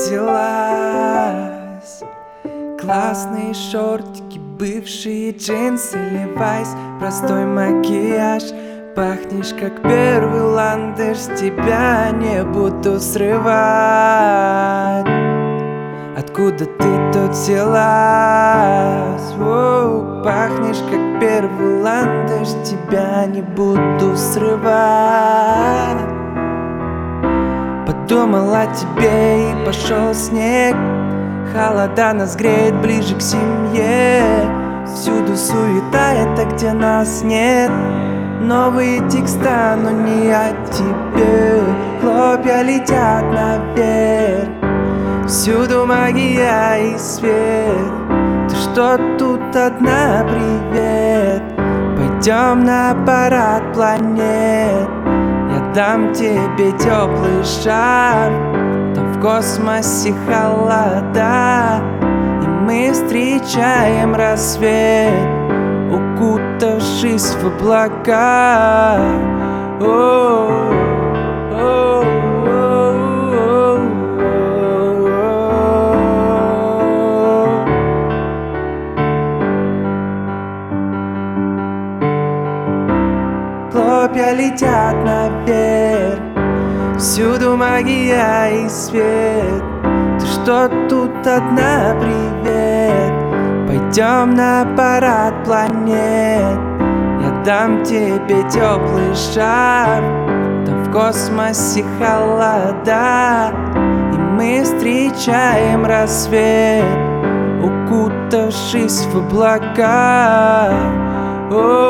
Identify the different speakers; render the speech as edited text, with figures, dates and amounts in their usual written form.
Speaker 1: взялась? Классные шортики, бывшие джинсы, левайс, простой макияж. Пахнешь как первый ландыш, с тебя не буду срывать. Откуда ты тут взялась? Воу, пахнешь как первый ландыш, с тебя не буду срывать. Подумал о тебе и пошел снег. Холода нас греет ближе к семье. Всюду суета, это где нас нет. Новые текста, но не о тебе. Хлопья летят наверх. Всюду магия и свет. Ты что тут одна, привет? Пойдем на парад планет. Я дам тебе теплый шар. Там в космосе холода, и мы встречаем рассвет, укутавшись в облака. Хлопья летят наверх. Всюду магия и свет. Ты что тут одна, привет? Пойдем на парад планет. Я дам тебе теплый шар. Там в космосе холода, и мы встречаем рассвет, укутавшись в облака.